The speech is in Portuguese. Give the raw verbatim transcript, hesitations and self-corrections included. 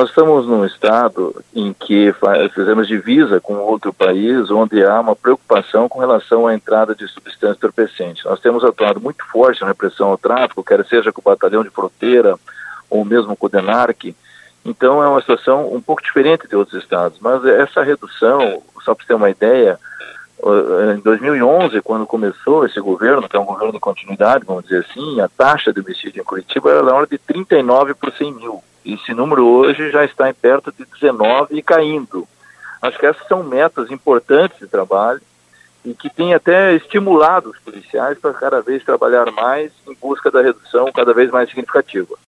Nós estamos num estado em que fizemos divisa com outro país, onde há uma preocupação com relação à entrada de substâncias entorpecentes. Nós temos atuado muito forte na repressão ao tráfico, quer seja com o Batalhão de Fronteira ou mesmo com o DENARC. Então é uma situação um pouco diferente de outros estados. Mas essa redução, só para você ter uma ideia, em dois mil e onze, quando começou esse governo, que é um governo de continuidade, vamos dizer assim, a taxa de homicídio em Curitiba era na ordem de trinta e nove por cem mil. Esse número hoje já está em perto de dezenove e caindo. Acho que essas são metas importantes de trabalho e que tem até estimulado os policiais para cada vez trabalhar mais em busca da redução cada vez mais significativa.